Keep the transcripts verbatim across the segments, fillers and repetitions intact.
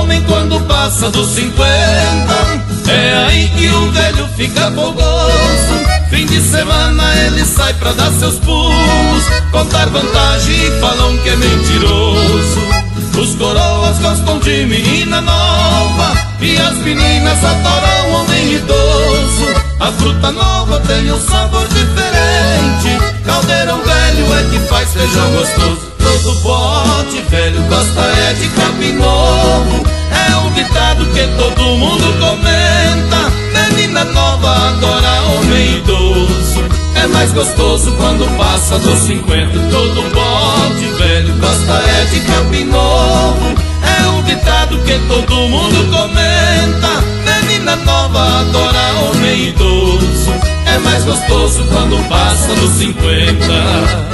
homem quando passa dos cinquenta, é aí que o velho fica folgoso. Fim de semana ele sai pra dar seus pulos, contar vantagem e falam que é mentiroso. Os coroas gostam de menina nova e as meninas adoram homem idoso. A fruta nova tem um sabor diferente, caldeirão velho é que faz feijão gostoso. Todo bote velho gosta é de capim novo, é um ditado que todo mundo comenta. Menina nova adora homem idoso, é mais gostoso quando passa dos cinquenta. Todo bote velho gosta é de capim novo, é um ditado que todo mundo comenta. Menina nova adora homem idoso, é mais gostoso quando passa dos cinquenta.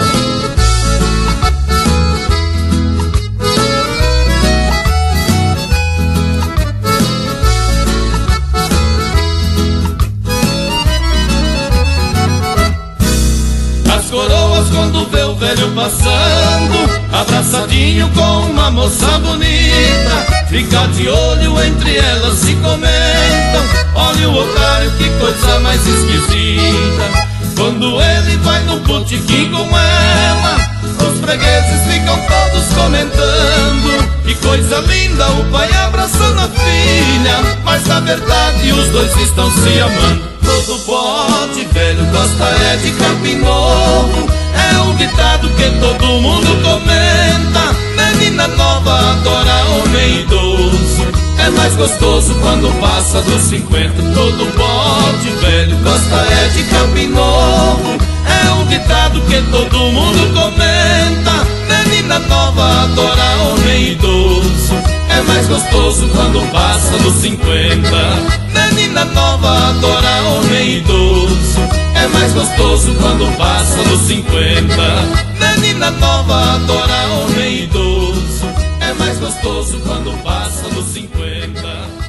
Coroas quando vê o velho passando, abraçadinho com uma moça bonita, fica de olho, entre elas se comentam. Olha o otário, que coisa mais esquisita. Quando ele vai no botequim com ela, os fregueses ficam todos comentando. Que coisa linda, o pai abraçando a filha, mas na verdade os dois estão se amando. Todo bote velho gosta é de capim novo, é um ditado que todo mundo comenta. Menina nova adora homem idoso, é mais gostoso quando passa dos cinquenta. Todo bote velho gosta é de capim novo, é um ditado que todo mundo comenta. Menina nova adora homem idoso, é mais gostoso quando passa dos cinquenta. Menina nova adora homem idoso, é mais gostoso quando passa dos cinquenta. Menina nova adora homem idoso, é mais gostoso quando passa dos cinquenta.